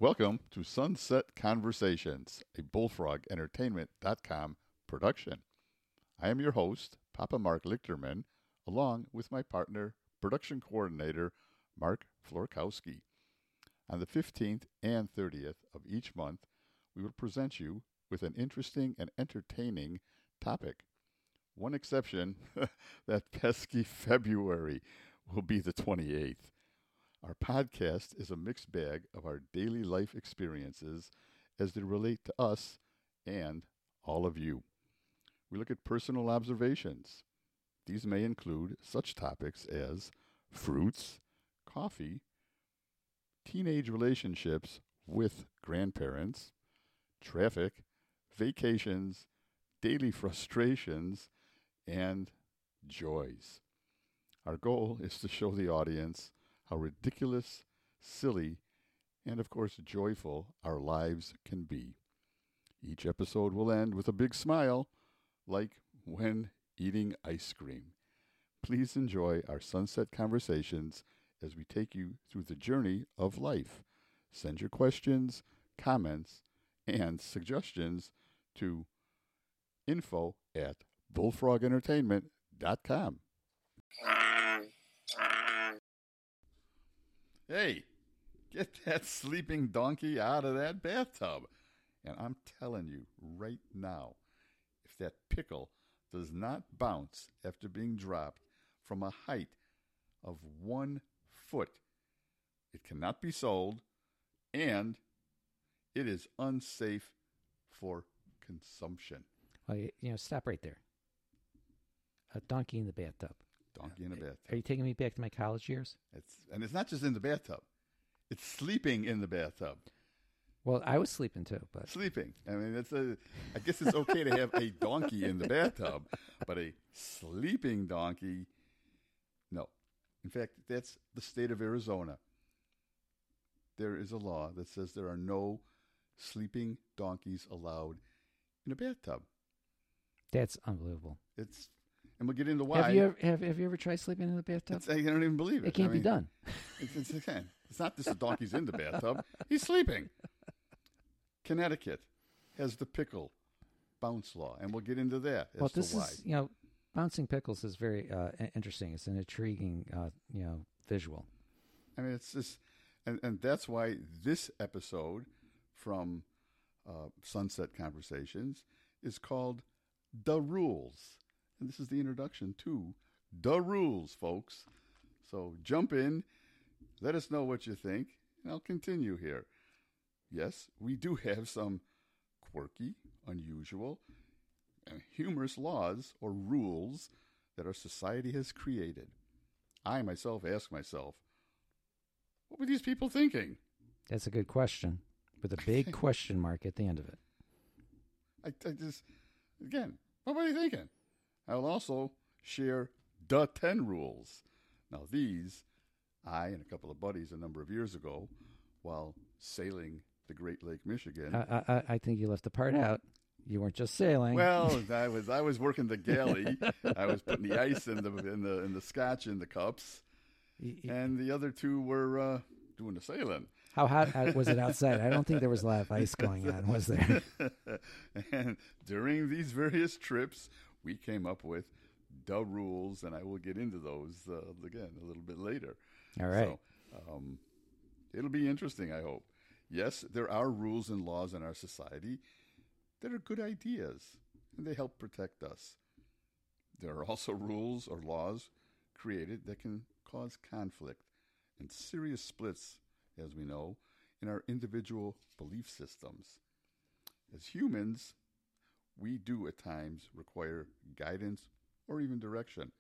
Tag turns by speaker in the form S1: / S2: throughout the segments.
S1: Welcome to Sunset Conversations, a bullfrogentertainment.com production. I am your host, Papa Mark Lichterman, along with my partner, production coordinator, Mark Florkowski. On the 15th and 30th of each month, we will present you with an interesting and entertaining topic. One exception, that pesky February will be the 28th. Our podcast is a mixed bag of our daily life experiences as they relate to us and all of you. We look at personal observations. These may include such topics as fruits, coffee, teenage relationships with grandparents, traffic, vacations, daily frustrations, and joys. Our goal is to show the audience how ridiculous, silly, and of course joyful our lives can be. Each episode will end with a big smile, like when eating ice cream. Please enjoy our sunset conversations as we take you through the journey of life. Send your questions, comments, and suggestions to info@bullfrogentertainment.com. Hey, get that sleeping donkey out of that bathtub. And I'm telling you right now, if that pickle does not bounce after being dropped from a height of 1 foot, it cannot be sold, and it is unsafe for consumption.
S2: Well, stop right there. A donkey in the bathtub.
S1: Donkey in the bathtub.
S2: Are you taking me back to my college years?
S1: It's not just in the bathtub. It's sleeping in the bathtub.
S2: Well, I was sleeping too, but
S1: Sleeping. I mean, I guess it's okay to have a donkey in the bathtub, but a sleeping donkey, no. In fact, that's the state of Arizona. There is a law that says there are no sleeping donkeys allowed in a bathtub.
S2: that's unbelievable.
S1: And we'll get into why.
S2: Have you ever tried sleeping in the bathtub?
S1: I don't even believe it.
S2: It can't be done.
S1: It's not just the donkey's in the bathtub. He's sleeping. Connecticut has the pickle bounce law, and we'll get into that
S2: Well,
S1: as to
S2: this
S1: why.
S2: is bouncing pickles is very interesting. It's an intriguing visual.
S1: I mean, it's just, and that's why this episode from Sunset Conversations is called The Rules. And this is the introduction to The Rules, folks. So jump in, let us know what you think, and I'll continue here. Yes, we do have some quirky, unusual, and humorous laws or rules that our society has created. I myself ask myself, what were these people thinking?
S2: That's a good question, with a big question mark at the end of it.
S1: I just, again, what were they thinking? I will also share the 10 rules. Now these, I and a couple of buddies a number of years ago, while sailing the Great Lake, Michigan.
S2: I think you left the part out. You weren't just sailing.
S1: Well, I was working the galley. I was putting the ice in the scotch in the cups, and the other two were doing the sailing.
S2: How hot was it outside? I don't think there was a lot of ice going on, was there?
S1: And during these various trips, we came up with the rules, and I will get into those again a little bit later.
S2: All right.
S1: So it'll be interesting, I hope. Yes, there are rules and laws in our society that are good ideas, and they help protect us. There are also rules or laws created that can cause conflict and serious splits, as we know, in our individual belief systems. As humans, we do at times require guidance or even direction.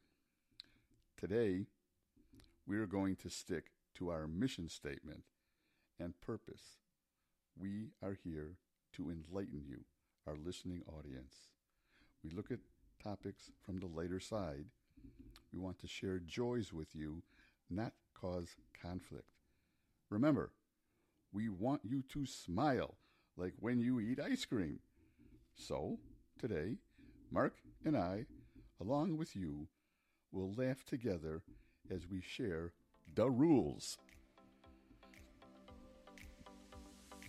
S1: Today, we are going to stick to our mission statement and purpose. We are here to enlighten you, our listening audience. We look at topics from the lighter side. We want to share joys with you, not cause conflict. Remember, we want you to smile like when you eat ice cream. So, today, Mark and I, along with you, will laugh together as we share the rules.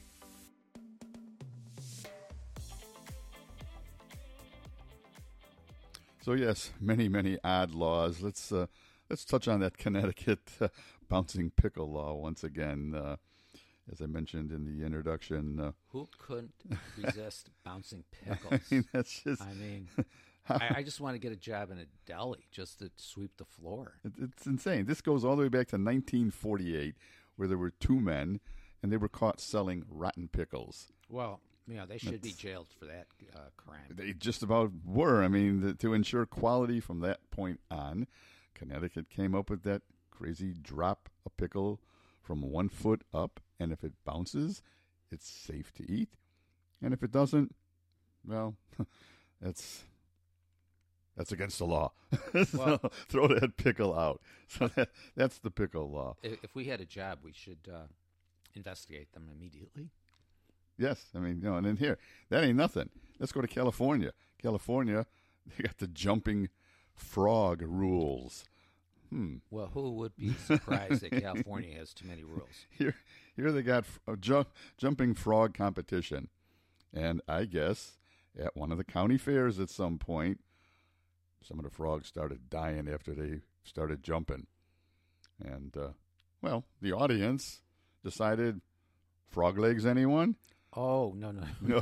S1: So yes, many odd laws. Let's touch on that Connecticut bouncing pickle law once again. As I mentioned in the introduction,
S2: Who couldn't resist bouncing pickles?
S1: that's just.
S2: I mean, I just want to get a job in a deli just to sweep the floor.
S1: It's insane. This goes all the way back to 1948, where there were two men, and they were caught selling rotten pickles.
S2: Well, they should be jailed for that crime.
S1: They just about were. I mean, to ensure quality from that point on, Connecticut came up with that crazy drop a pickle from 1 foot up, and if it bounces, it's safe to eat. And if it doesn't, well, that's against the law. So throw that pickle out. So that's the pickle law.
S2: If we had a job, we should investigate them immediately.
S1: Yes, I mean, and in here, that ain't nothing. Let's go to California. California, they got the jumping frog rules.
S2: Well, who would be surprised that California has too many rules?
S1: Here they got a jumping frog competition. And I guess at one of the county fairs at some point, some of the frogs started dying after they started jumping. And, the audience decided, frog legs, anyone?
S2: Oh, no.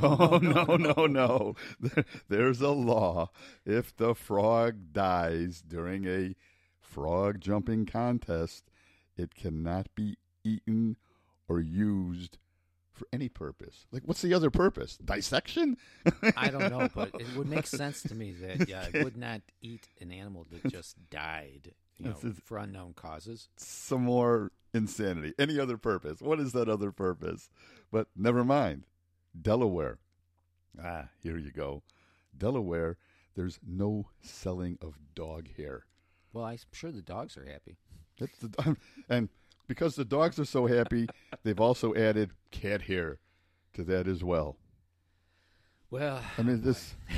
S1: No. There's a law. If the frog dies during a frog jumping contest, it cannot be eaten or used for any purpose. Like, what's the other purpose? Dissection?
S2: I don't know, but it would make sense to me that it would not eat an animal that just died, for unknown causes.
S1: Some more insanity. Any other purpose? What is that other purpose? But never mind. Delaware. Here you go. Delaware, there's no selling of dog hair.
S2: Well, I'm sure the dogs are happy.
S1: And because the dogs are so happy, they've also added cat hair to that as well.
S2: Well,
S1: I mean,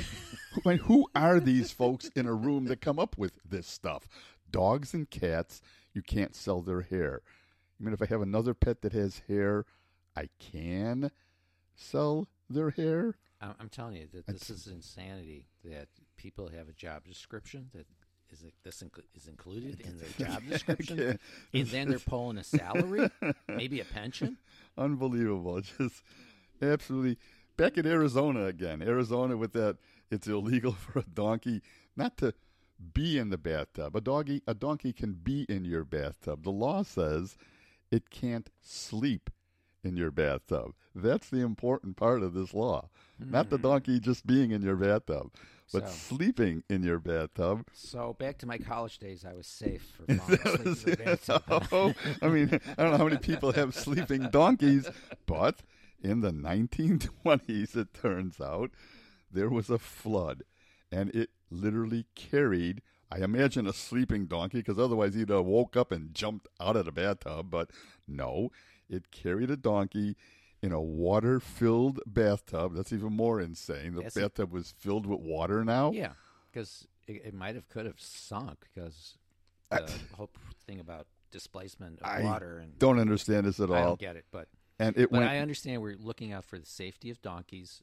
S1: who are these folks in a room that come up with this stuff? Dogs and cats, you can't sell their hair. I mean, if I have another pet that has hair, I can sell their hair.
S2: I'm telling you that this is insanity. That people have a job description that is included in their job description, and then they're pulling a salary, maybe a pension.
S1: Unbelievable! Just absolutely. Back in Arizona again. Arizona with that, it's illegal for a donkey not to be in the bathtub. A donkey can be in your bathtub. The law says it can't sleep in your bathtub. That's the important part of this law. Not the donkey just being in your bathtub, but sleeping in your bathtub.
S2: So back to my college days, I was safe for falling asleep in the bathtub.
S1: I mean, I don't know how many people have sleeping donkeys, but in the 1920s, it turns out, there was a flood, and it literally carried, I imagine, a sleeping donkey, because otherwise he'd have woke up and jumped out of the bathtub, but no, it carried a donkey in a water-filled bathtub. That's even more insane. The bathtub was filled with water now?
S2: Yeah, because it could have sunk, because the whole thing about displacement of water. And
S1: don't understand this at all.
S2: I don't get it, but I understand we're looking out for the safety of donkeys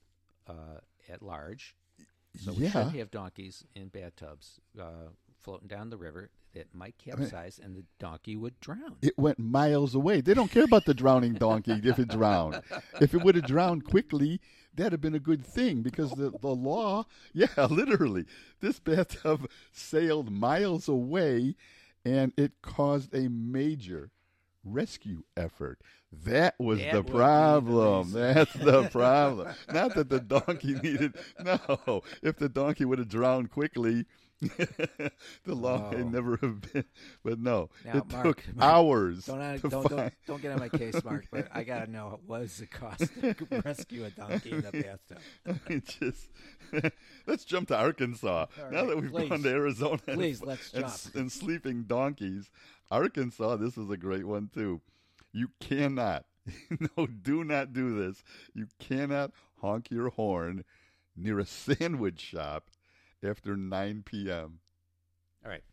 S2: at large. So we should have donkeys in bathtubs floating down the river that might capsize, and the donkey would drown.
S1: It went miles away. They don't care about the drowning donkey if it drowned. If it would have drowned quickly, that'd have been a good thing, because the law, literally, this bathtub sailed miles away, and it caused a major rescue effort. That was the problem. That's the problem. Not that the donkey needed. No, if the donkey would have drowned quickly, the law may never have been. But no,
S2: now,
S1: it
S2: Mark,
S1: took hours.
S2: Don't get on my case, Mark. But I gotta know, what was the cost to rescue a donkey in the bathtub?
S1: I mean, let's jump to Arkansas. Now that we've gone to Arizona,
S2: let's jump.
S1: And sleeping donkeys. Arkansas, this is a great one too. You cannot, do not do this. You cannot honk your horn near a sandwich shop after 9 p.m.
S2: All right.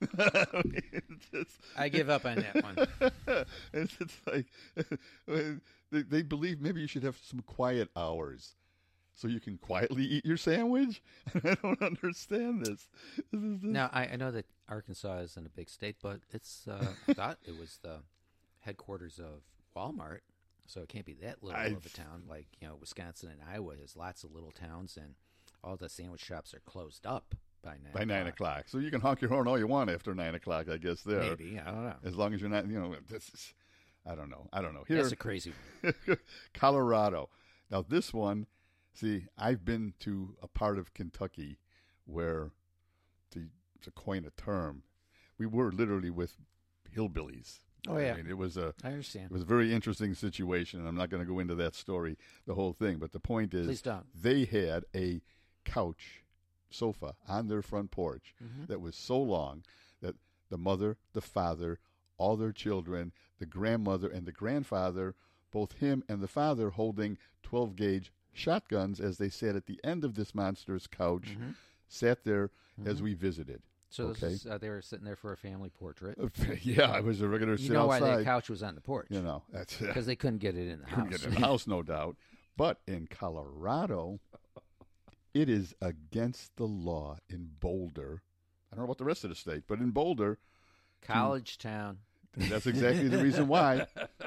S2: I give up on that one.
S1: It's like they believe maybe you should have some quiet hours. so you can quietly eat your sandwich? I don't understand this.
S2: Now, I know that Arkansas isn't a big state, but it's I thought it was the headquarters of Walmart, so it can't be that little of a town. Like, Wisconsin and Iowa has lots of little towns, and all the sandwich shops are closed up by 9
S1: by 9 o'clock. So you can honk your horn all you want after 9 o'clock, I guess, there.
S2: Maybe. I don't know.
S1: As long as you're not, this is, I don't know. Here,
S2: that's a crazy one.
S1: Colorado. Now, this one, see, I've been to a part of Kentucky where, to coin a term, we were literally with hillbillies.
S2: Oh, yeah.
S1: I mean, I
S2: understand.
S1: It was a very interesting situation. I'm not going to go into that story, the whole thing. But the point is,
S2: please don't.
S1: They had a couch sofa on their front porch that was so long that the mother, the father, all their children, the grandmother and the grandfather, both him and the father holding 12-gauge shotguns as they sat at the end of this monstrous couch, sat there as we visited.
S2: So this is, they were sitting there for a family portrait.
S1: Yeah, it was a regular sit outside.
S2: You know why that couch was on the porch?
S1: That's
S2: because they couldn't get it in the house.
S1: Couldn't get it in the house, no doubt. But in Colorado, it is against the law in Boulder. I don't know about the rest of the state, but in Boulder,
S2: college town.
S1: That's exactly the reason why.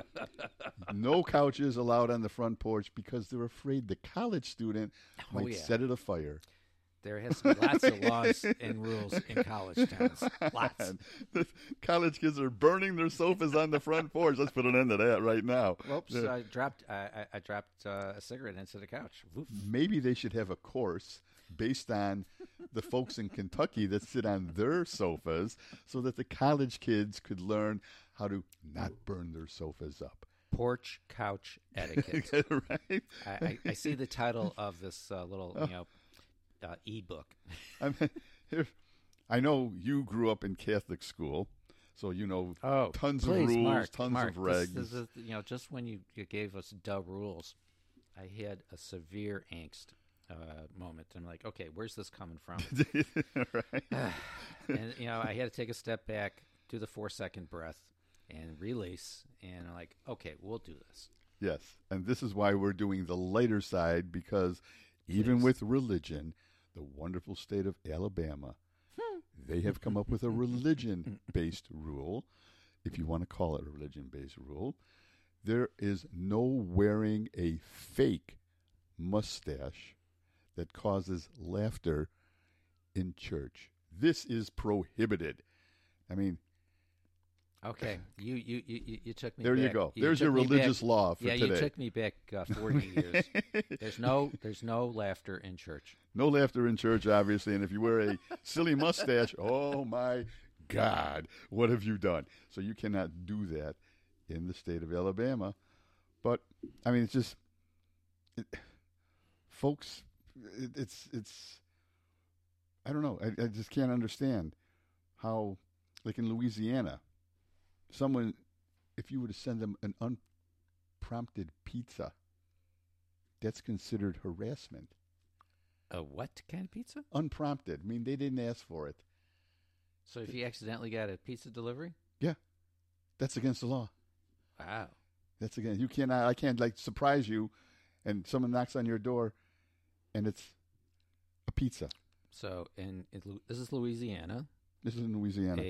S1: No couches allowed on the front porch because they're afraid the college student might set it afire.
S2: There has to be lots of laws and rules in college towns. Lots.
S1: The college kids are burning their sofas on the front porch. Let's put an end to that right now.
S2: Oops! I dropped a cigarette into the couch. Oof.
S1: Maybe they should have a course based on the folks in Kentucky that sit on their sofas, so that the college kids could learn how to not burn their sofas up.
S2: Porch couch etiquette.
S1: Right?
S2: I see the title of this little e-book.
S1: I know you grew up in Catholic school, so you know tons of rules,
S2: Mark,
S1: tons of regs.
S2: This is, just when you gave us duh rules, I had a severe angst moment. I'm like, okay, where's this coming from?
S1: Right.
S2: And I had to take a step back, do the 4-second breath, and release. And I'm like, okay, we'll do this.
S1: Yes, and this is why we're doing the lighter side, because even with religion, the wonderful state of Alabama, they have come up with a religion-based rule, if you want to call it a religion-based rule. There is no wearing a fake mustache that causes laughter in church. This is prohibited. I mean,
S2: okay, you took me.
S1: There
S2: back.
S1: You go. There's your religious law for today.
S2: Yeah, you took me back 40 years. There's no laughter in church.
S1: No laughter in church, obviously. And if you wear a silly mustache, oh my God, what have you done? So you cannot do that in the state of Alabama. But I mean, it's just, folks. It's. I don't know. I just can't understand how, like in Louisiana, someone, if you were to send them an unprompted pizza, that's considered harassment.
S2: A what kind of pizza?
S1: Unprompted. I mean, they didn't ask for it.
S2: So if you accidentally got a pizza delivery?
S1: Yeah. That's against the law.
S2: Wow.
S1: That's against, you cannot, I can't surprise you and someone knocks on your door and it's a pizza.
S2: So this is Louisiana.
S1: This is in Louisiana.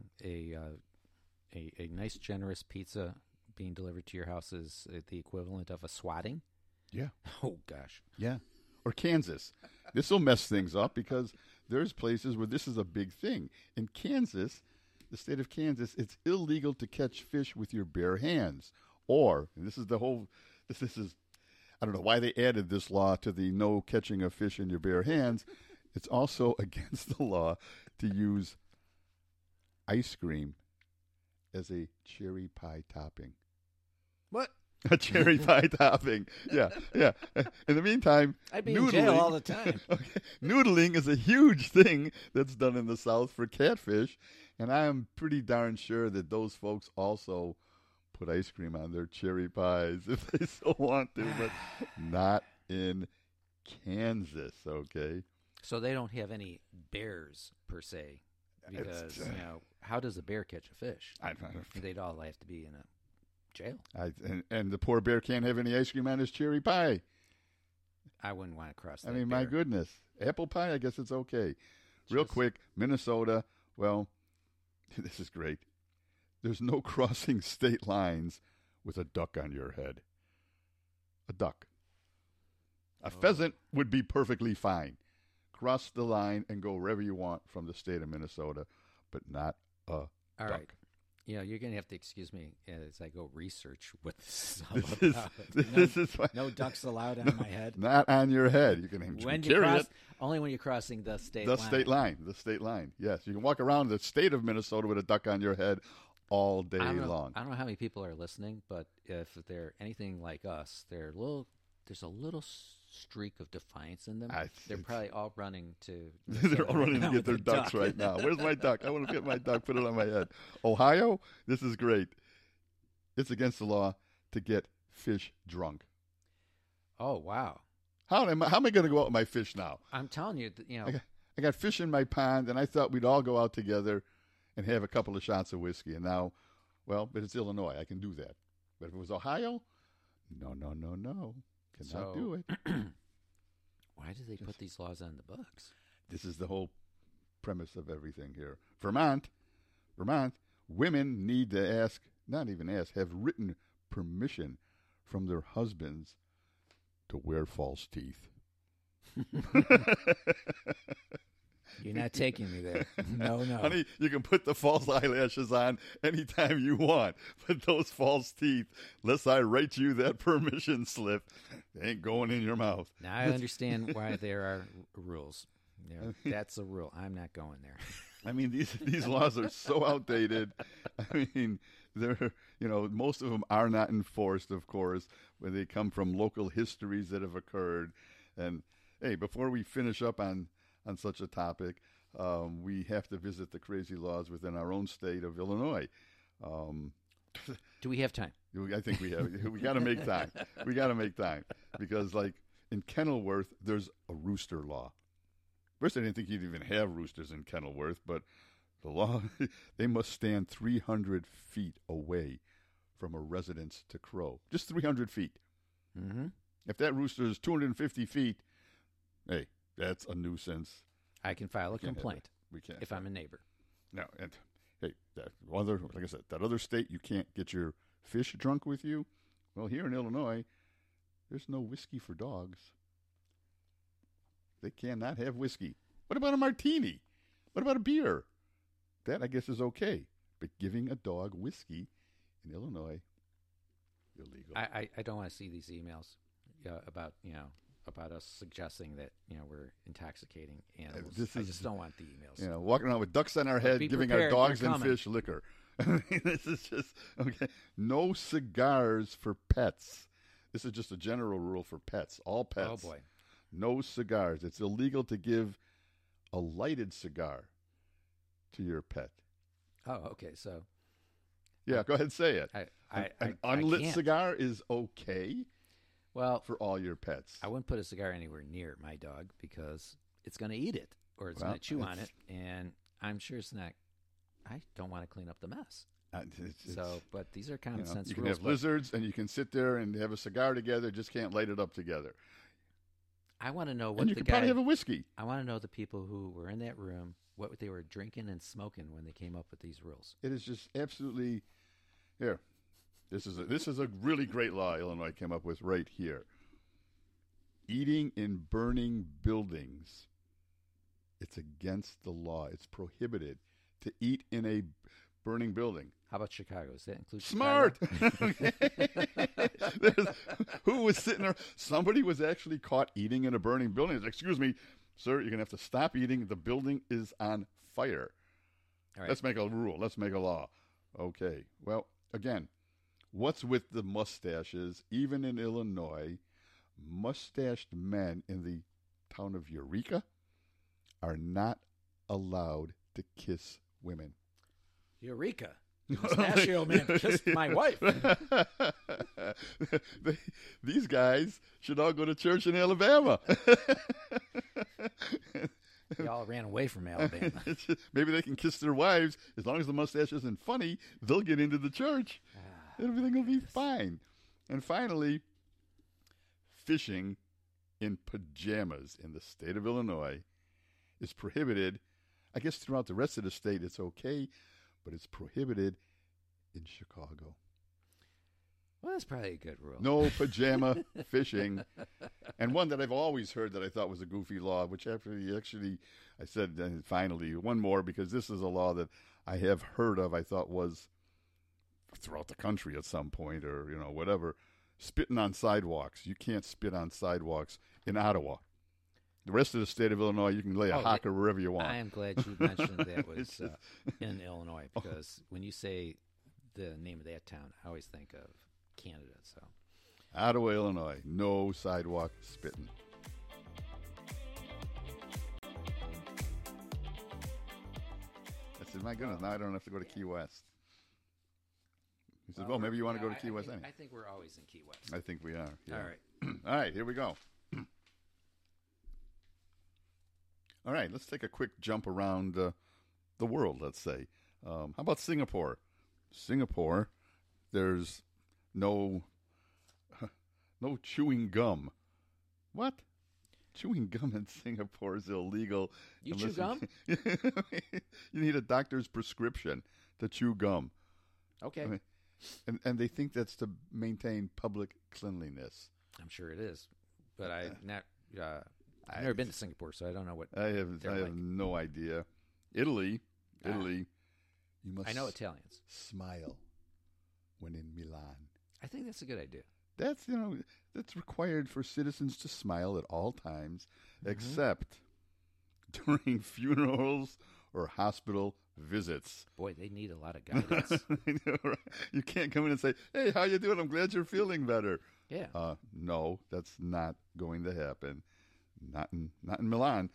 S2: A nice, generous pizza being delivered to your house is the equivalent of a swatting?
S1: Yeah.
S2: Oh, gosh.
S1: Yeah. Or Kansas. This will mess things up because there's places where this is a big thing. In Kansas, the state of Kansas, it's illegal to catch fish with your bare hands. Or, and this is I don't know why they added this law to the no catching of fish in your bare hands. It's also against the law to use ice cream as a cherry pie topping.
S2: What?
S1: A cherry pie topping. Yeah. In the meantime,
S2: I'd be in jail all the time.
S1: Okay, noodling is a huge thing that's done in the South for catfish, and I am pretty darn sure that those folks also put ice cream on their cherry pies if they so want to, but not in Kansas, okay?
S2: So they don't have any bears, per se, because, how does a bear catch a fish? They'd all have to be in a jail.
S1: And the poor bear can't have any ice cream on his cherry pie.
S2: I wouldn't want to cross that.
S1: I mean,
S2: bear.
S1: my goodness. Apple pie, I guess it's okay. Real quick, Minnesota, well, this is great. There's no crossing state lines with a duck on your head. A duck. A pheasant would be perfectly fine. Cross the line and go wherever you want from the state of Minnesota, but not a
S2: All
S1: duck.
S2: right. You know, you're going to have to excuse me as I go research what this is all about.
S1: This is
S2: no ducks allowed on my head.
S1: Not on your head. You can carry it.
S2: Only when you're crossing the state
S1: The
S2: line.
S1: The state line. Yes, you can walk around the state of Minnesota with a duck on your head all day long.
S2: I don't know how many people are listening, but if they're anything like us, there's a little streak of defiance in them. They're probably all running to.
S1: They're all running to get their ducks right now. Where's my duck? I want to get my duck. Put it on my head. Ohio, this is great. It's against the law to get fish drunk.
S2: Oh wow!
S1: How am I going to go out with my fish now?
S2: I'm telling you,
S1: I got fish in my pond, and I thought we'd all go out together and have a couple of shots of whiskey. And now, well, but it's Illinois. I can do that. But if it was Ohio, no. Cannot do it.
S2: Why do they put these laws on the books?
S1: This is the whole premise of everything here. Vermont, women need to have written permission from their husbands to wear false teeth.
S2: You're not taking me there. No.
S1: Honey, you can put the false eyelashes on anytime you want, but those false teeth, unless I write you that permission slip, they ain't going in your mouth.
S2: Now I understand why there are rules. That's a rule. I'm not going there.
S1: I mean, these laws are so outdated. I mean, most of them are not enforced, of course, when they come from local histories that have occurred. And hey, before we finish up on such a topic, we have to visit the crazy laws within our own state of Illinois.
S2: Do we have time?
S1: I think we have. We got to make time. Because, like in Kenilworth, there's a rooster law. First, I didn't think you'd even have roosters in Kenilworth, but the law, they must stand 300 feet away from a residence to crow. Just 300 feet.
S2: Mm-hmm.
S1: If that rooster is 250 feet, hey, that's a nuisance.
S2: I can file a complaint
S1: We can't.
S2: if I'm a neighbor.
S1: No, and hey, like I said, that other state you can't get your fish drunk with you. Well, here in Illinois, there's no whiskey for dogs. They cannot have whiskey. What about a martini? What about a beer? That, I guess, is okay. But giving a dog whiskey in Illinois, illegal.
S2: I don't want to see these emails about us suggesting that we're intoxicating animals. I just don't want the emails.
S1: Walking around with ducks on our head, giving our dogs and fish liquor. This is just okay. No cigars for pets. This is just a general rule for pets. All pets.
S2: Oh boy.
S1: No cigars. It's illegal to give a lighted cigar to your pet.
S2: Oh, okay. So,
S1: yeah, go ahead and say it. An unlit cigar is okay.
S2: Well,
S1: for all your pets.
S2: I wouldn't put a cigar anywhere near my dog because it's going to eat it or it's going to chew on it, and I'm sure it's not. I don't want to clean up the mess. But these are common sense rules.
S1: You can have lizards, and you can sit there and have a cigar together. Just can't light it up together.
S2: I want to know what
S1: and you can probably have a whiskey.
S2: I want to know the people who were in that room, what they were drinking and smoking when they came up with these rules.
S1: It is just absolutely here. This is a really great law Illinois came up with right here. Eating in burning buildings. It's against the law. It's prohibited to eat in a burning building.
S2: How about Chicago? Does that include
S1: Smart. Who was sitting there? Somebody was actually caught eating in a burning building. Excuse me, sir, you're going to have to stop eating. The building is on fire.
S2: All right.
S1: Let's make a rule. Let's make a law. Okay. Well, again, what's with the mustaches? Even in Illinois, mustached men in the town of Eureka are not allowed to kiss women.
S2: Eureka. Mustachio man kissed my wife.
S1: These guys should all go to church in Alabama.
S2: They all ran away from Alabama.
S1: Maybe they can kiss their wives. As long as the mustache isn't funny, they'll get into the church. Everything will be fine. And finally, fishing in pajamas in the state of Illinois is prohibited. I guess throughout the rest of the state it's okay, but it's prohibited in Chicago.
S2: Well, that's probably a good rule.
S1: No pajama fishing. And one that I've always heard that I thought was a goofy law, which actually I said finally one more, because this is a law that I have heard of, I thought was throughout the country at some point, or whatever. Spitting on sidewalks. You can't spit on sidewalks in Ottawa. The rest of the state of Illinois, you can lay a hawker wherever you want.
S2: I am glad you mentioned that was in Illinois, because when you say the name of that town, I always think of Canada. So,
S1: Ottawa, Illinois, no sidewalk spitting. I said, my goodness, now I don't have to go to Key West. He said, well, maybe you want to go to Key West anyway.
S2: I think we're always in Key West.
S1: I think we are. Yeah.
S2: All right.
S1: All right, here we go. All right, let's take a quick jump around the world, let's say. How about Singapore? Singapore, there's no chewing gum. What? Chewing gum in Singapore is illegal.
S2: You chew gum?
S1: You need a doctor's prescription to chew gum.
S2: Okay.
S1: I mean, and they think that's to maintain public cleanliness.
S2: I'm sure it is, but I've never been to Singapore, so I don't know what
S1: I have no idea. Italy, you must.
S2: I know Italians.
S1: Smile when in Milan.
S2: I think that's a good idea.
S1: That's required for citizens to smile at all times, except during funerals or hospital visits.
S2: Boy, they need a lot of guidance.
S1: I know, right? You can't come in and say, "Hey, how you doing? I'm glad you're feeling better."
S2: Yeah.
S1: No, that's not going to happen. Not in Milan.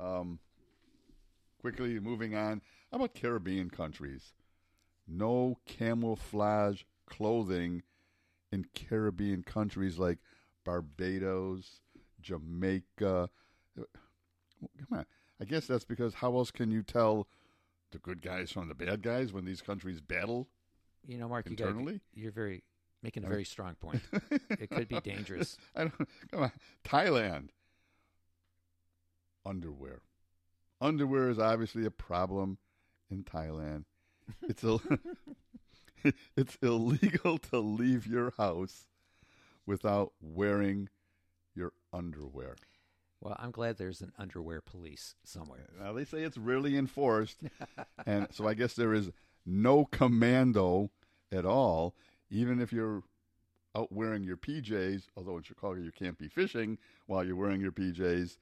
S1: Quickly moving on. How about Caribbean countries? No camouflage clothing in Caribbean countries like Barbados, Jamaica. Come on. I guess that's because how else can you tell the good guys from the bad guys when these countries battle
S2: Mark,
S1: internally?
S2: You're making a very strong point. It could be dangerous.
S1: Come on. Thailand. Underwear. Underwear is obviously a problem in Thailand. It's it's illegal to leave your house without wearing your underwear.
S2: Well, I'm glad there's an underwear police somewhere.
S1: Now, they say it's really enforced, and so I guess there is no commando at all, even if you're out wearing your PJs, although in Chicago you can't be fishing while you're wearing your PJs.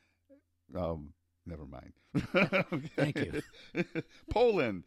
S1: Never mind. Okay.
S2: Thank you.
S1: Poland.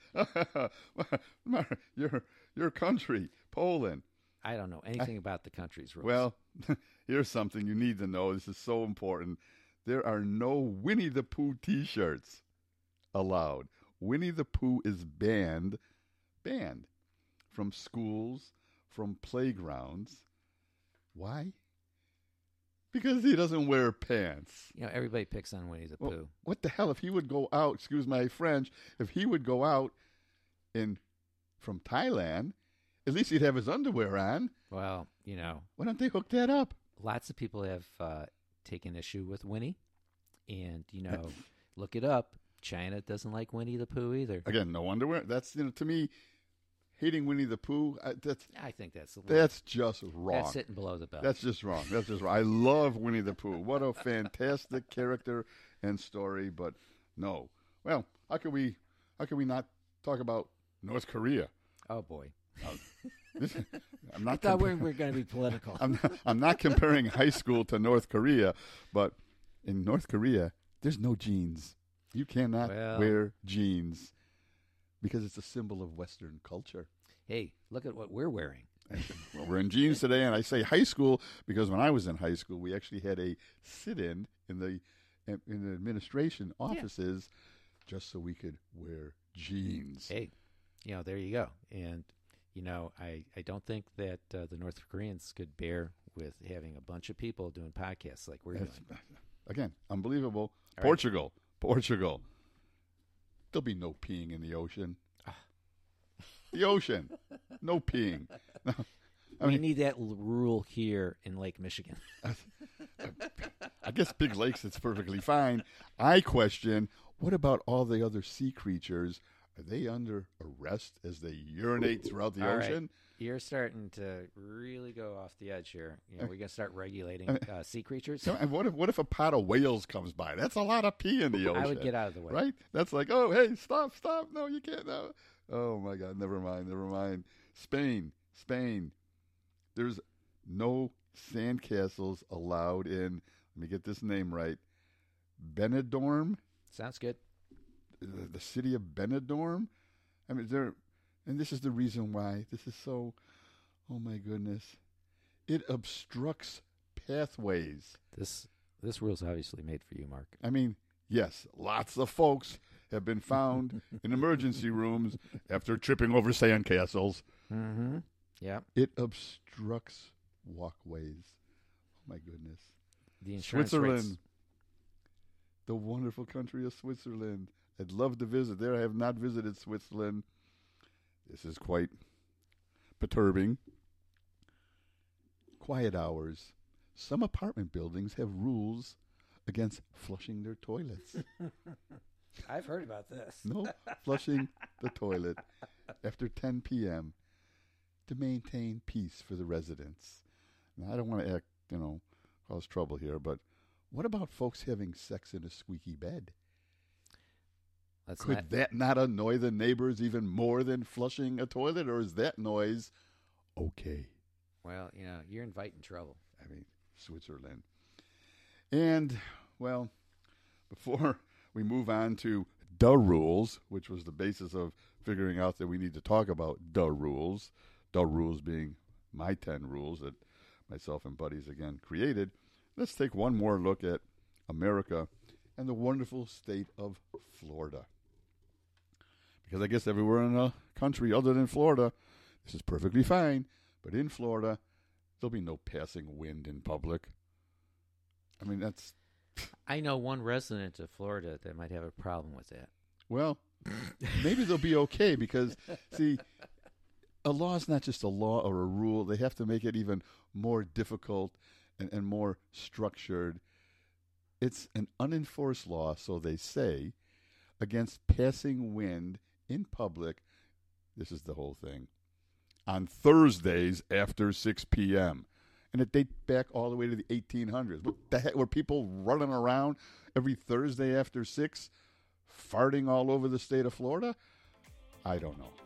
S1: Your country, Poland.
S2: I don't know anything about the country's rules.
S1: Well, here's something you need to know. This is so important. There are no Winnie the Pooh T-shirts allowed. Winnie the Pooh is banned from schools, from playgrounds. Why? Because he doesn't wear pants.
S2: Everybody picks on Winnie the Pooh.
S1: What the hell? If he would go out, excuse my French, if he would go out from Thailand, at least he'd have his underwear on.
S2: Well,
S1: why don't they hook that up?
S2: Lots of people have taken issue with Winnie, and look it up. China doesn't like Winnie the Pooh either.
S1: Again, no underwear. That's to me, hating Winnie the Pooh.
S2: I think that's
S1: just wrong.
S2: That's sitting below the belt.
S1: That's just wrong. That's just wrong. I love Winnie the Pooh. What a fantastic character and story. But no. Well, how can we not talk about North Korea?
S2: Oh boy.
S1: I'm not.
S2: I thought we were going to be political.
S1: I'm not comparing high school to North Korea, but in North Korea, there's no jeans. You cannot wear jeans because it's a symbol of Western culture.
S2: Hey, look at what we're wearing.
S1: Well, we're in jeans today, and I say high school because when I was in high school, we actually had a sit-in in the administration offices just so we could wear jeans.
S2: Hey, there you go. And I don't think that the North Koreans could bear with having a bunch of people doing podcasts like we're doing.
S1: Again, unbelievable.
S2: All
S1: Portugal. There'll be no peeing in the ocean. The ocean. No peeing.
S2: We need that rule here in Lake Michigan.
S1: I guess big lakes, it's perfectly fine. I question, what about all the other sea creatures? Are they under arrest as they urinate throughout the ocean?
S2: Right. You're starting to really go off the edge here. We're going to start regulating sea creatures.
S1: So, and what if a pod of whales comes by? That's a lot of pee in the ocean.
S2: I would get out of the way.
S1: Right? That's like, oh, hey, stop. No, you can't. No. Oh, my God. Never mind. Spain. There's no sandcastles allowed in, let me get this name right, Benidorm.
S2: Sounds good.
S1: The city of Benidorm. I mean, and this is the reason why this is so, oh my goodness, it obstructs pathways.
S2: This rule's obviously made for you, Mark.
S1: I mean, yes, lots of folks have been found in emergency rooms after tripping over sandcastles.
S2: Mm-hmm. Yeah.
S1: It obstructs walkways. Oh my goodness.
S2: The insurance
S1: Switzerland.
S2: rates.
S1: The wonderful country of Switzerland. I'd love to visit there. I have not visited Switzerland. This is quite perturbing. Quiet hours. Some apartment buildings have rules against flushing their toilets.
S2: I've heard about this.
S1: No flushing the toilet after 10 p.m. to maintain peace for the residents. Now, I don't want to act, cause trouble here, but what about folks having sex in a squeaky bed? Could that not annoy the neighbors even more than flushing a toilet, or is that noise okay?
S2: Well, you're inviting trouble.
S1: I mean, Switzerland. And, well, before we move on to the rules, which was the basis of figuring out that we need to talk about the rules being my 10 rules that myself and buddies again created, let's take one more look at America and the wonderful state of Florida. Because I guess everywhere in the country other than Florida, this is perfectly fine. But in Florida, there'll be no passing wind in public. I mean, that's...
S2: I know one resident of Florida that might have a problem with that.
S1: Well, maybe they'll be okay because, see, a law is not just a law or a rule. They have to make it even more difficult and more structured. It's an unenforced law, so they say, against passing wind in public. This is the whole thing. On Thursdays after 6 p.m. And it dates back all the way to the 1800s. What the heck? Were people running around every Thursday after 6, farting all over the state of Florida? I don't know.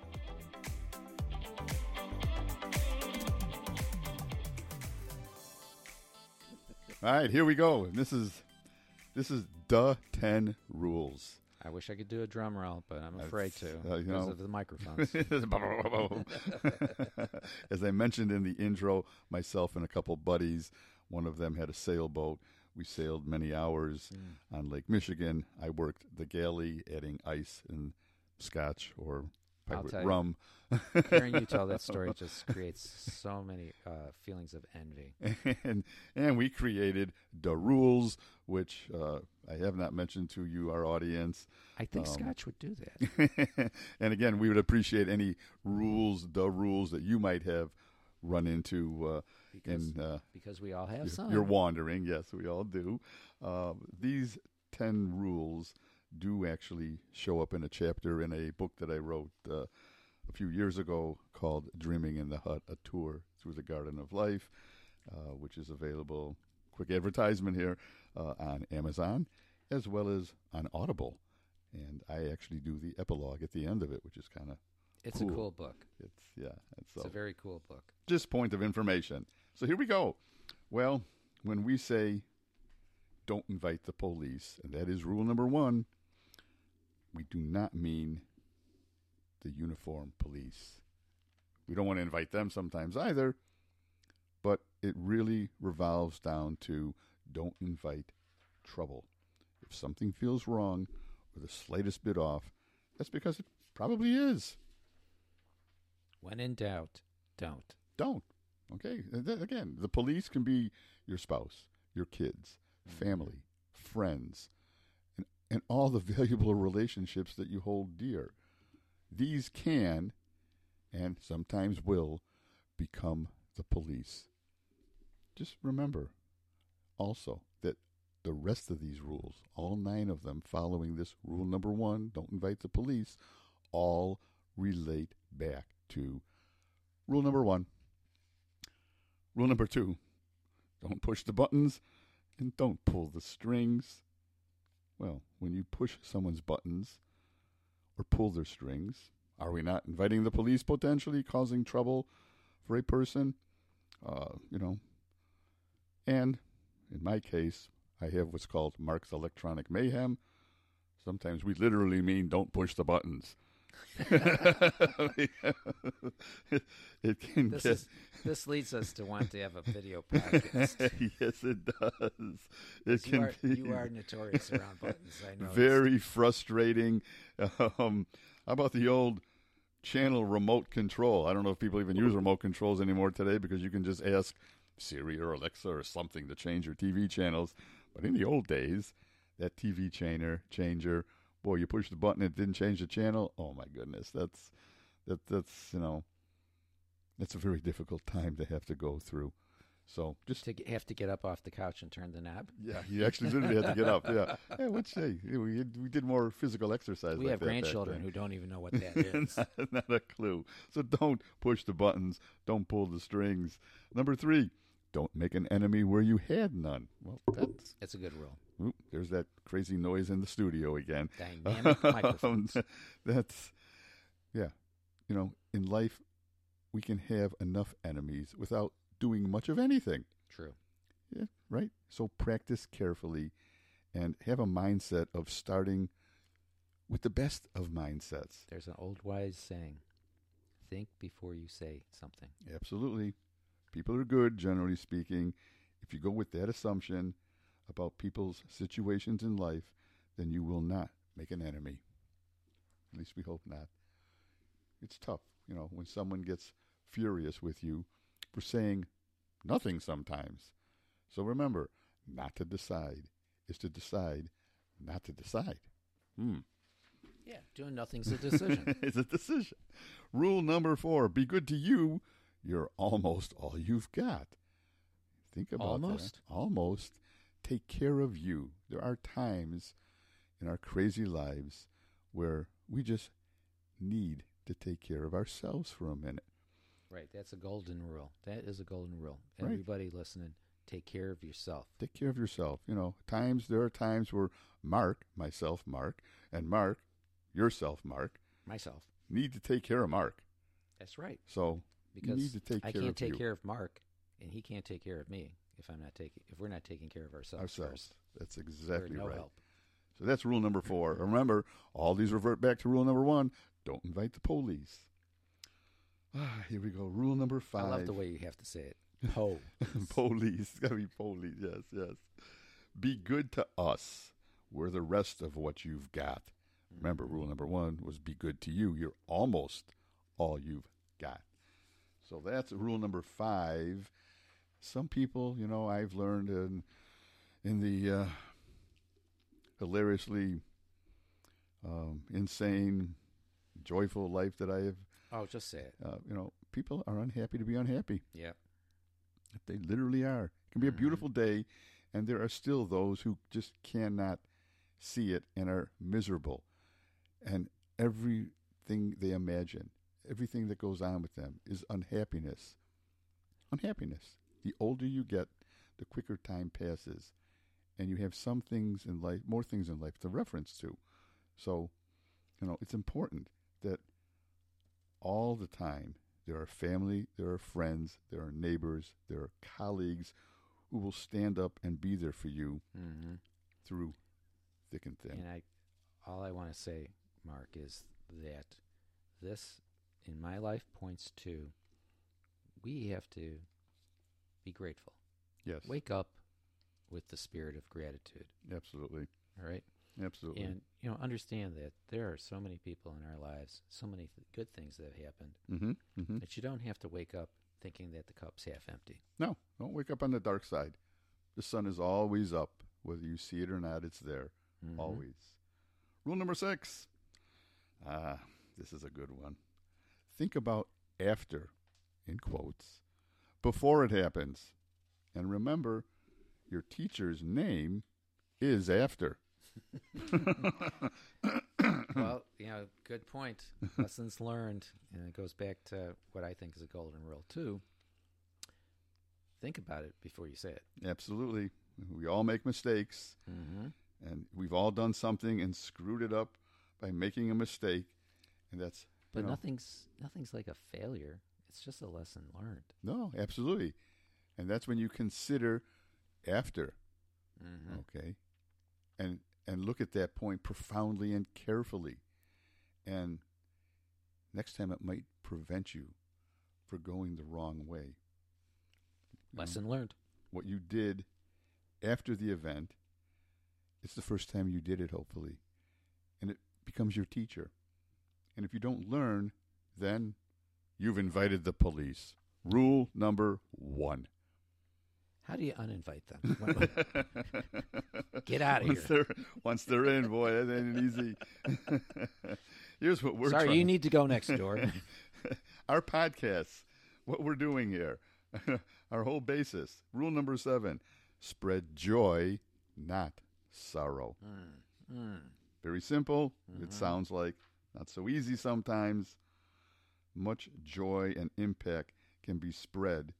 S1: All right, here we go. And this is the 10 rules.
S2: I wish I could do a drum roll, but I'm afraid to because of the microphones.
S1: As I mentioned in the intro, myself and a couple buddies, one of them had a sailboat. We sailed many hours on Lake Michigan. I worked the galley, adding ice and scotch or rum.
S2: Hearing you tell that story just creates so many feelings of envy.
S1: And we created the rules, which I have not mentioned to you, our audience.
S2: I think Scotch would do that.
S1: And again, we would appreciate any rules that you might have run into.
S2: Because we all have some.
S1: You're wandering. Yes, we all do. These 10 rules do actually show up in a chapter in a book that I wrote a few years ago called Dreaming in the Hut, A Tour Through the Garden of Life, which is available, quick advertisement here, on Amazon, as well as on Audible. And I actually do the epilogue at the end of it, which is kind of
S2: It's
S1: cool.
S2: A cool book.
S1: It's
S2: a very cool book.
S1: Just point of information. So here we go. Well, when we say don't invite the police, and that is rule number 1, we do not mean the uniformed police. We don't want to invite them sometimes either, but it really revolves down to don't invite trouble. If something feels wrong or the slightest bit off, that's because it probably is.
S2: When in doubt, don't.
S1: Don't. Okay? Again, the police can be your spouse, your kids, family, friends, and all the valuable relationships that you hold dear. These can, and sometimes will, become the police. Just remember also that the rest of these rules, all 9 of them following this rule number 1, don't invite the police, all relate back to rule number 1. Rule number 2, don't push the buttons and don't pull the strings. Well, when you push someone's buttons or pull their strings, are we not inviting the police, potentially causing trouble for a person? And in my case, I have what's called Mark's Electronic Mayhem. Sometimes we literally mean don't push the buttons.
S2: This leads us to want to have a video podcast.
S1: Yes, it does.
S2: You are notorious around buttons. I know.
S1: Very frustrating. How about the old channel remote control? I don't know if people even use remote controls anymore today because you can just ask Siri or Alexa or something to change your TV channels. But in the old days, that TV changer, boy, you push the button, it didn't change the channel. Oh my goodness, that's it's a very difficult time to have to go through. So just
S2: to have to get up off the couch and turn the knob.
S1: Yeah, you actually literally had to get up. Yeah, which we did more physical exercise.
S2: We have grandchildren who don't even know what that is.
S1: Not a clue. So don't push the buttons. Don't pull the strings. Number 3, don't make an enemy where you had none. Well,
S2: that's a good rule.
S1: Ooh, there's that crazy noise in the studio again.
S2: Dynamic microphones.
S1: In life, we can have enough enemies without doing much of anything.
S2: True.
S1: Yeah, right? So practice carefully and have a mindset of starting with the best of mindsets.
S2: There's an old wise saying, think before you say something.
S1: Absolutely. People are good, generally speaking. If you go with that assumption about people's situations in life, then you will not make an enemy. At least we hope not. It's tough, when someone gets furious with you for saying nothing sometimes. So remember, not to decide is to decide not to decide.
S2: Yeah, doing nothing's a decision.
S1: It's a decision. Rule number 4, be good to you. You're almost all you've got. Think about that. Almost. Take care of you. There are times in our crazy lives where we just need to take care of ourselves for a minute.
S2: Right. That's a golden rule. That is a golden rule.
S1: Right.
S2: Everybody listening, take care of yourself.
S1: Take care of yourself. There are times where Mark, and Mark, yourself, Mark,
S2: myself,
S1: need to take care of Mark.
S2: That's right.
S1: So
S2: because
S1: you need to take care of you.
S2: I can't take care of Mark, and he can't take care of me if we're not taking care of ourselves. First.
S1: That's exactly
S2: no
S1: right.
S2: Help.
S1: So that's rule number 4. Remember, all these revert back to rule number 1. Don't invite the police. Here we go. Rule number 5.
S2: I love the way you have to say it.
S1: Police. It's got to be police. Yes. Be good to us. We're the rest of what you've got. Remember, rule number 1 was be good to you. You're almost all you've got. So that's rule number 5. Some people, I've learned in the hilariously insane, joyful life that I have.
S2: Oh, just say it.
S1: People are unhappy to be unhappy.
S2: Yeah.
S1: They literally are. It can be a beautiful day, and there are still those who just cannot see it and are miserable. And everything they imagine, everything that goes on with them is unhappiness. Unhappiness. The older you get, the quicker time passes. And you have some things in life, more things in life to reference to. So, it's important that all the time there are family, there are friends, there are neighbors, there are colleagues who will stand up and be there for you through thick and thin.
S2: And all I want to say, Mark, is that this, in my life, points to we have to be grateful.
S1: Yes.
S2: Wake up with the spirit of gratitude.
S1: Absolutely.
S2: All right?
S1: Absolutely.
S2: And, understand that there are so many people in our lives, so many good things that have happened, that you don't have to wake up thinking that the cup's half empty.
S1: No, don't wake up on the dark side. The sun is always up. Whether you see it or not, it's there. Always. Rule number 6. This is a good one. Think about after, in quotes, before it happens. And remember, your teacher's name is after.
S2: Well, good point. Lessons learned. And it goes back to what I think is a golden rule, too. Think about it before you say it.
S1: Absolutely. We all make mistakes.
S2: Mm-hmm.
S1: And we've all done something and screwed it up by making a mistake. And that's...
S2: But nothing's like a failure. It's just a lesson learned.
S1: No, absolutely. And that's when you consider after.
S2: Mm-hmm.
S1: Okay. And look at that point profoundly and carefully. And next time it might prevent you from going the wrong way.
S2: Lesson learned.
S1: What you did after the event, it's the first time you did it, hopefully. And it becomes your teacher. And if you don't learn, then you've invited the police. Rule number 1.
S2: How do you uninvite them? Get out of
S1: here. Once they're in, boy, that ain't easy. Here's what we're
S2: Sorry, you need to go next door.
S1: Our podcasts, what we're doing here, our whole basis. Rule number 7, spread joy, not sorrow. Very simple. Mm-hmm. It sounds like not so easy sometimes. Much joy and impact can be spread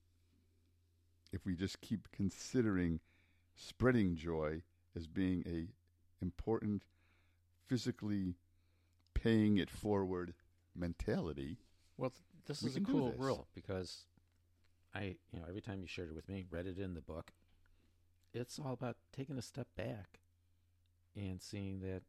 S1: if we just keep considering spreading joy as being a important, physically paying it forward mentality.
S2: Well, this is a cool rule because every time you shared it with me, read it in the book, it's all about taking a step back and seeing that,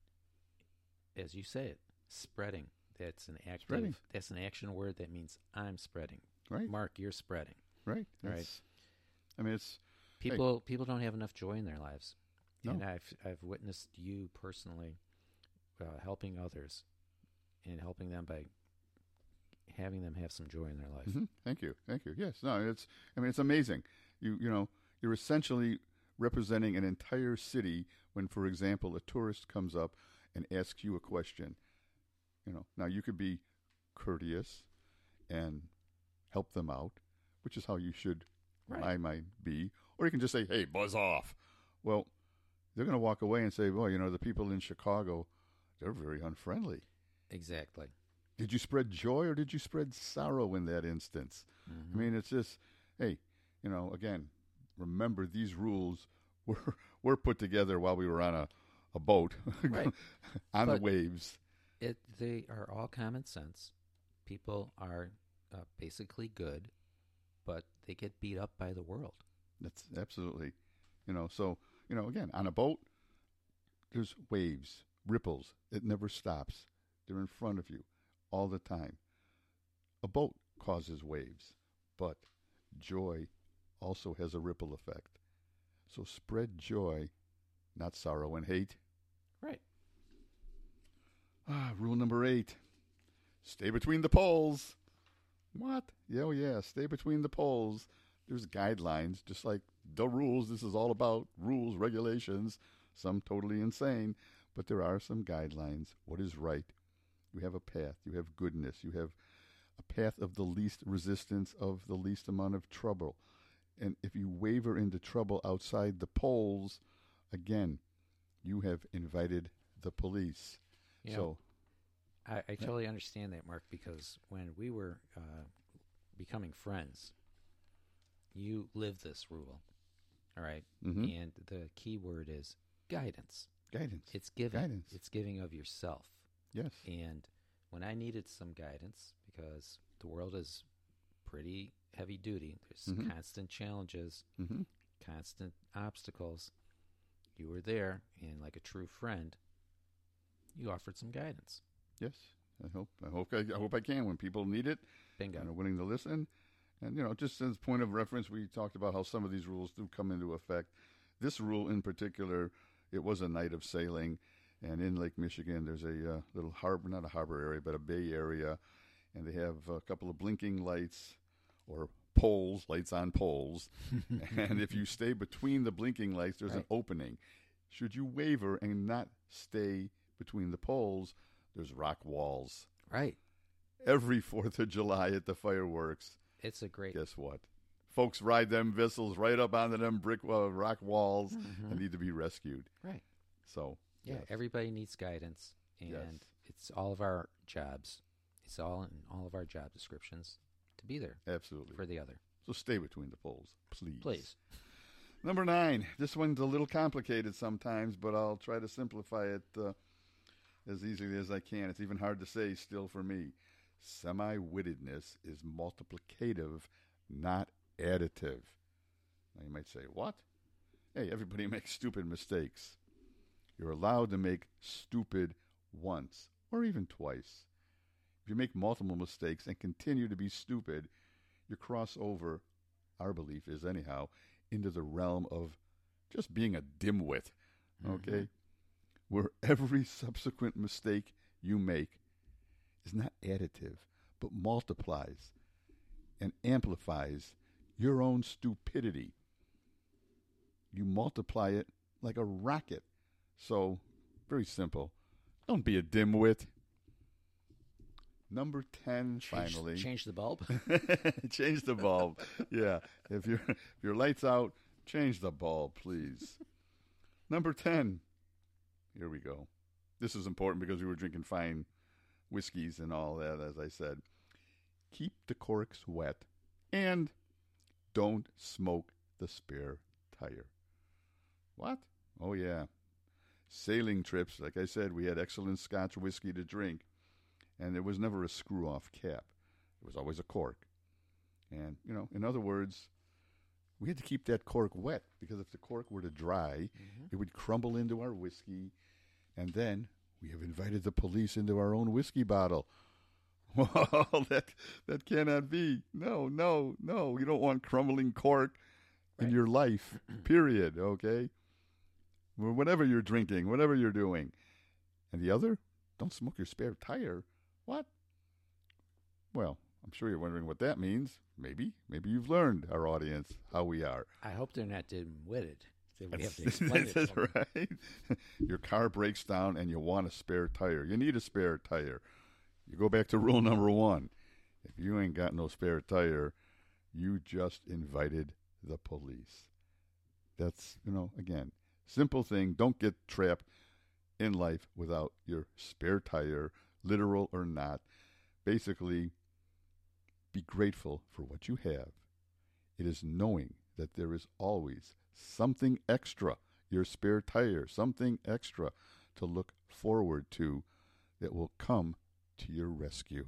S2: as you say it, spreading. That's an active.
S1: Spreading.
S2: That's an action word that means I'm spreading.
S1: Right.
S2: Mark, you're spreading.
S1: Right.
S2: Right.
S1: I mean, it's
S2: people don't have enough joy in their lives,
S1: no.
S2: And I've witnessed you personally helping others and helping them by having them have some joy in their life.
S1: Mm-hmm. Thank you. Yes. No. It's amazing. You're essentially representing an entire city when, for example, a tourist comes up and asks you a question. Now you could be courteous and help them out, which is how you should, I might be. Or you can just say, hey, buzz off. Well, they're going to walk away and say, well, the people in Chicago, they're very unfriendly.
S2: Exactly.
S1: Did you spread joy or did you spread sorrow in that instance?
S2: Mm-hmm.
S1: I mean, it's just, hey, again, remember these rules were put together while we were on a boat on the waves.
S2: They are all common sense. People are basically good, but they get beat up by the world.
S1: That's absolutely, so, again, on a boat, there's waves, ripples. It never stops. They're in front of you all the time. A boat causes waves, but joy also has a ripple effect. So spread joy, not sorrow and hate.
S2: Right.
S1: Rule number 8, stay between the poles. What? Yeah, stay between the poles. There's guidelines, just like the rules. This is all about rules, regulations, some totally insane, but there are some guidelines. What is right? You have a path. You have goodness. You have a path of the least resistance, of the least amount of trouble. And if you waver into trouble outside the poles, again, you have invited the police.
S2: I totally understand that, Mark, because when we were becoming friends, you lived this rule, all right?
S1: Mm-hmm.
S2: And the key word is guidance.
S1: Guidance.
S2: It's giving.
S1: Guidance.
S2: It's giving of yourself.
S1: Yes.
S2: And when I needed some guidance, because the world is pretty heavy duty, there's
S1: mm-hmm.
S2: constant challenges,
S1: mm-hmm.
S2: constant obstacles, you were there, and like a true friend, you offered some guidance.
S1: Yes, I hope I can when people need it.
S2: Bingo.
S1: And are willing to listen. And just as a point of reference, we talked about how some of these rules do come into effect. This rule in particular, it was a night of sailing, and in Lake Michigan, there's a little harbor, not a harbor area, but a bay area, and they have a couple of blinking lights or poles, lights on poles, and if you stay between the blinking lights, there's an opening. Should you waver and not stay between the poles, there's rock walls.
S2: Right.
S1: Every 4th of July at the fireworks.
S2: It's a great...
S1: Guess what? folks ride them vessels right up onto them brick rock walls and need to be rescued.
S2: Right.
S1: So,
S2: yeah, everybody needs guidance, and it's all of our jobs. It's all in all of our job descriptions to be there.
S1: Absolutely.
S2: For the other.
S1: So stay between the poles, please.
S2: Please.
S1: Number 9. This one's a little complicated sometimes, but I'll try to simplify it as easily as I can. It's even hard to say still for me. Semi-wittedness is multiplicative, not additive. Now you might say, what? Hey, everybody makes stupid mistakes. You're allowed to make stupid once or even twice. If you make multiple mistakes and continue to be stupid, you cross over, our belief is anyhow, into the realm of just being a dimwit, okay? Where every subsequent mistake you make is not additive, but multiplies and amplifies your own stupidity. You multiply it like a rocket. So, very simple. Don't be a dimwit. Number 10, finally.
S2: Change the bulb?
S1: Change the bulb. Yeah. If your light's out, change the bulb, please. Number 10. Here we go. This is important because we were drinking fine whiskeys and all that, as I said. Keep the corks wet and don't smoke the spare tire. What? Oh, yeah. Sailing trips, like I said, we had excellent Scotch whiskey to drink. And there was never a screw-off cap. It was always a cork. And, in other words, we had to keep that cork wet because if the cork were to dry, it would crumble into our whiskey. And then we have invited the police into our own whiskey bottle. Well, that cannot be. No. You don't want crumbling cork in your life, period, okay? Whatever you're drinking, whatever you're doing. And the other, don't smoke your spare tire. What? Well, I'm sure you're wondering what that means. Maybe you've learned, our audience, how we are.
S2: I hope they're not dim-witted. We have to explain it.
S1: That's right. Your car breaks down and you want a spare tire. You need a spare tire. You go back to rule number 1. If you ain't got no spare tire, you just invited the police. That's, again, simple thing. Don't get trapped in life without your spare tire, literal or not. Basically, be grateful for what you have. It is knowing that there is always something extra, your spare tire, something extra to look forward to that will come to your rescue.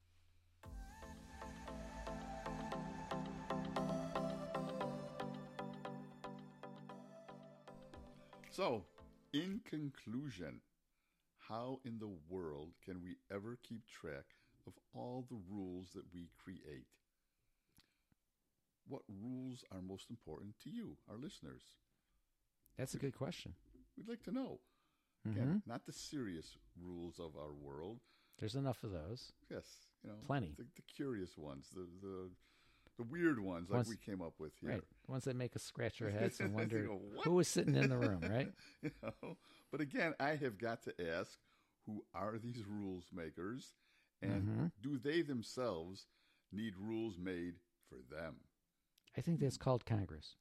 S1: So, in conclusion, how in the world can we ever keep track of all the rules that we create? What rules are most important to you, our listeners?
S2: That's a good question.
S1: We'd like to know. Again, not the serious rules of our world.
S2: There's enough of those.
S1: Yes,
S2: plenty.
S1: The curious ones, the weird ones, like we came up with here.
S2: Right, the ones that make us scratch our heads and wonder who was sitting in the room, right?
S1: But again, I have got to ask, who are these rules makers, and do they themselves need rules made for them?
S2: I think that's called Congress.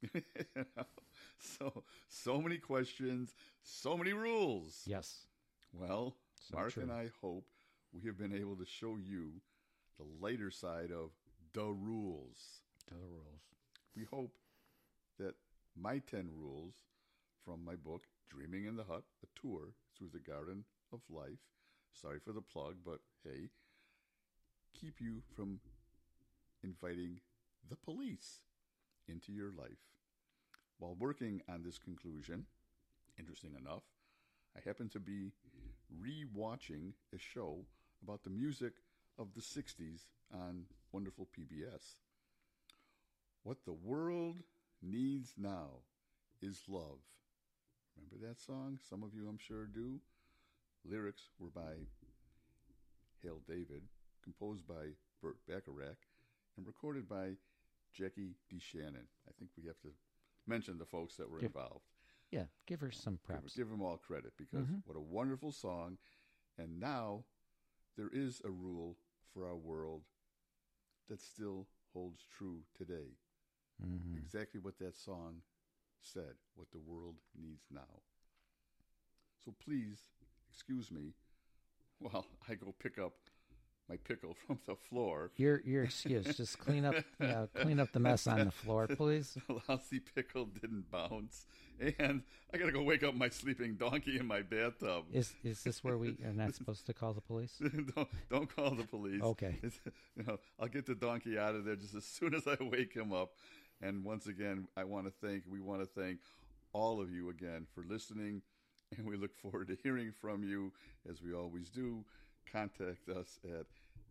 S1: So many questions, so many rules.
S2: Yes.
S1: Well,
S2: so
S1: Mark
S2: true.
S1: and I hope we have been able to show you the lighter side of the rules.
S2: The rules.
S1: We hope that my 10 rules from my book, Dreaming in the Hut, a tour through the garden of life. Sorry for the plug, but hey, keep you from inviting the police into your life. While working on this conclusion, interesting enough, I happen to be re-watching a show about the music of the 60s on wonderful PBS. What the world needs now is love. Remember that song? Some of you, I'm sure, do. Lyrics were by Hale David, composed by Burt Bacharach, and recorded by Jackie DeShannon. I think we have to mention the folks that were involved.
S2: Yeah, give her some props.
S1: Give them all credit because what a wonderful song. And now there is a rule for our world that still holds true today. Exactly what that song said, what the world needs now. So please, excuse me while I go pick up my pickle from the floor.
S2: Your excuse. Just clean up the mess on the floor, please.
S1: The lousy pickle didn't bounce, and I gotta go wake up my sleeping donkey in my bathtub.
S2: Is this where we are not supposed to call the police?
S1: Don't call the police.
S2: Okay.
S1: I'll get the donkey out of there just as soon as I wake him up. And once again, we want to thank all of you again for listening, and we look forward to hearing from you as we always do. Contact us at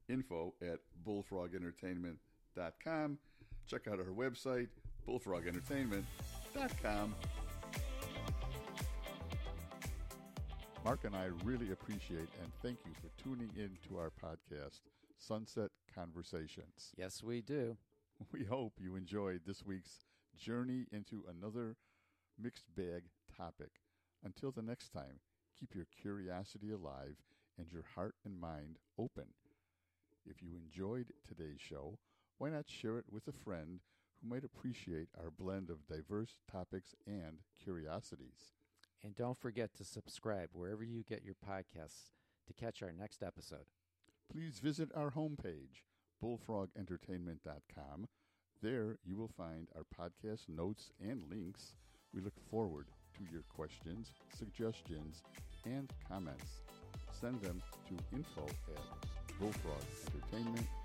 S1: info@bullfrogentertainment.com. Check out our website, bullfrogentertainment.com. Mark and I really appreciate and thank you for tuning in to our podcast, Sunset Conversations.
S2: Yes, we do.
S1: We hope you enjoyed this week's journey into another mixed bag topic. Until the next time, keep your curiosity alive and your heart and mind open. If you enjoyed today's show, why not share it with a friend who might appreciate our blend of diverse topics and curiosities?
S2: And don't forget to subscribe wherever you get your podcasts to catch our next episode.
S1: Please visit our homepage, bullfrogentertainment.com. There you will find our podcast notes and links. We look forward to your questions, suggestions, and comments. Send them to info@bullfrogentertainment.com.